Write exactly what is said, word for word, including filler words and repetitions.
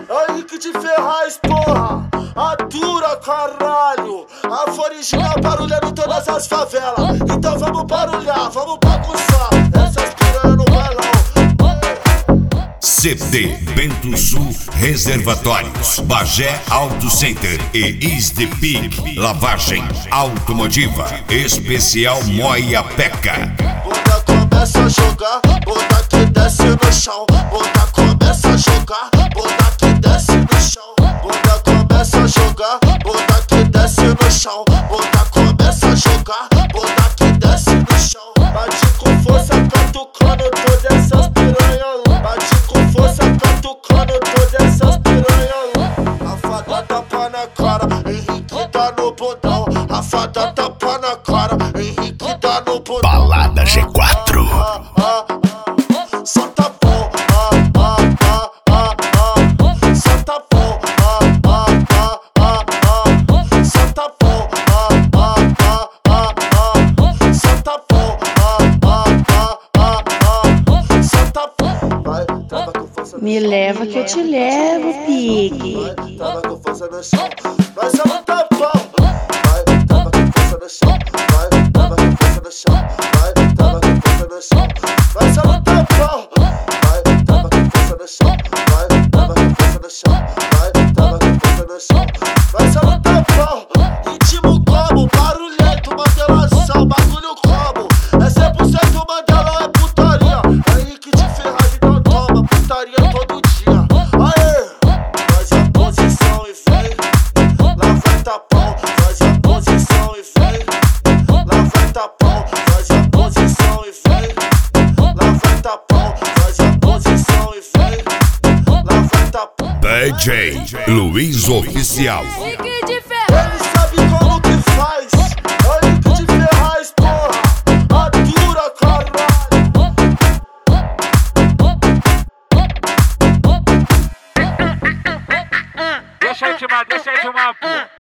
Aí que de Ferraz, porra, atura, caralho. A Forijinha barulhando todas as favelas. Então vamos barulhar, vamos bagunçar essas piranha no bailão. C D Bento Sul Reservatórios, Bagé Auto Center e Is The Pig Lavagem Automotiva, especial Moia Peca. Bunda começa a jogar, bunda que desce no chão. Bunda começa a jogar, bunda que desce no chão. Bunda começa a jogar, bunda que desce no chão. Bunda começa a jogar, bunda que desce no chão. Bate com força, catucando todas essas piranhas. Bate com força, catucando todas essas piranhas. A fada tapa na cara, Henrique tá no bundão. A fada tapa na cara, Henrique tá no bundão. Balada G quatro. Só tá bom, ah, ah, ah, ah, ah. Só tá bom, ah, ah, ah, ah, ah. Só tá bom, ah, ah, ah, ah, ah. Só tá bom, ah, ah, ah, ah, ah. Só tá bom. Vai, tava com força no Me chão. leva que eu te levo, Pig. Vai, tava com força no chão. Vai, só não tá bom. Vai, tava com força no chão. Vai, tava com força no chão. Vai, tava com força no chão. Vai, só não tá bom. Vai, tava com força no chão. Vai, tava com força no chão. Vai, tava com força no chão. Vai, só não tá bom. Ritmo como, barulhento, modelação, bagulho como. É cem por cento Mandela, é putaria. Henrique de Ferraz, então toma putaria todo dia. Aê, faz a posição e vem. Lá vai tapão, faz a posição e vem. Lá vai tapão, faz a posição e vem. Lá vai tapão, faz a posição e vem. Lá vai tapão. D J Luiz Oficial. Henrique de Ferraz. Ele sabe como que faz. Henrique de Ferraz, porra, atura, caralho. Deixa eu te matar, deixa eu te matar, pô.